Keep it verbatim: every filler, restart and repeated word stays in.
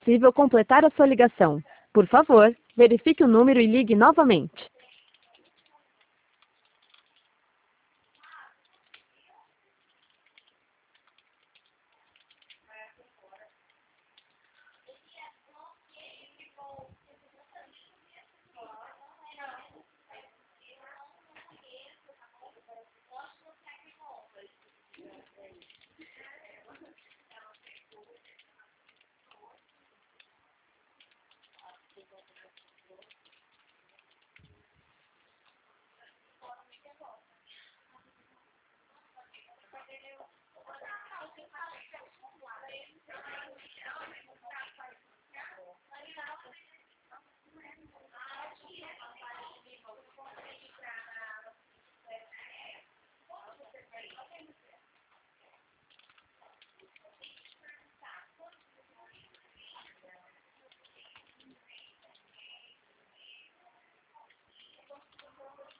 possível completar a sua ligação. Por favor, verifique o número e ligue novamente.